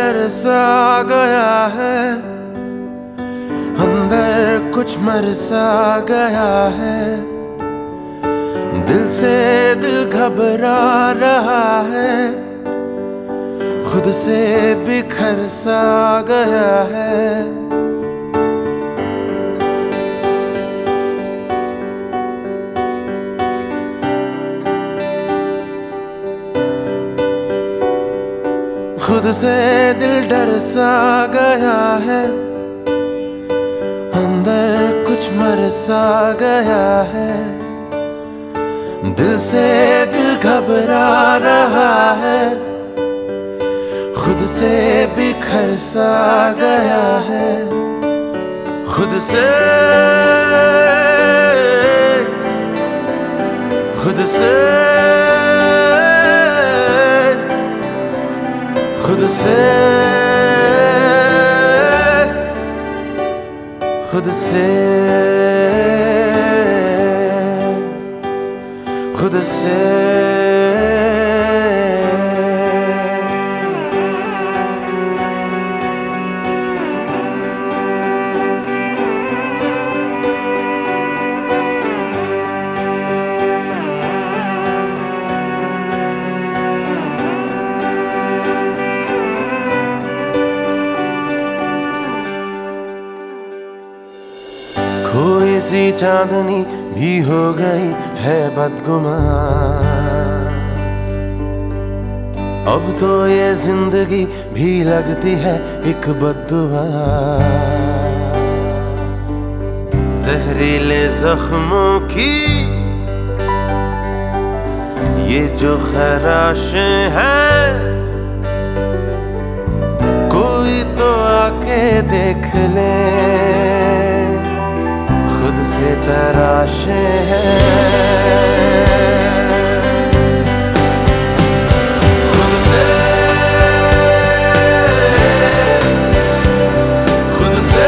डर सा गया है, अंदर कुछ मर सा गया है। दिल से दिल घबरा रहा है, खुद से बिखर सा गया है। खुद से दिल डर सा गया है, अंदर कुछ मर सा गया है। दिल से दिल घबरा रहा है, खुद से बिखर सा गया है। खुद से खुद से खुद से खुद से खुद से कोई सी चांदनी भी हो गई है बदगुमान। अब तो ये जिंदगी भी लगती है एक बद्दुआ। जहरीले जख्मों की ये जो खराशें हैं, कोई तो आके देख ले, खुद से तराशे हैं। खुद से खुद से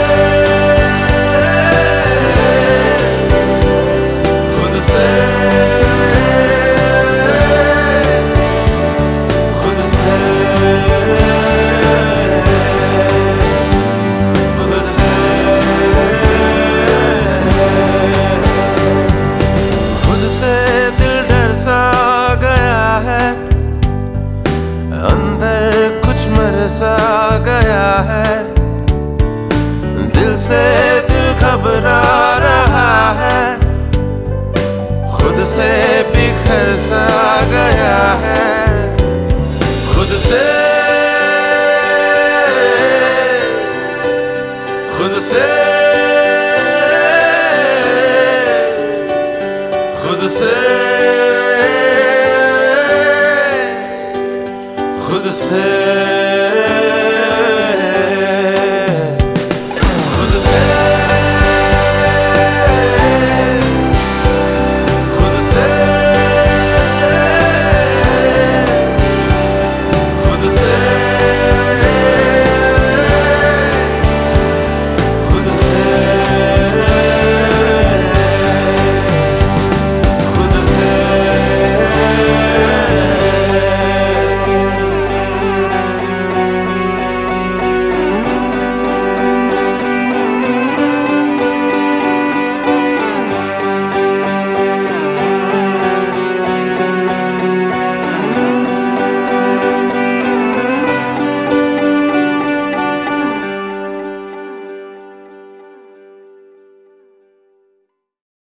खुद से खुद से सा गया है। दिल से दिल घबरा रहा है, खुद से बिखर सा गया है। खुद से खुद से खुद से खुद से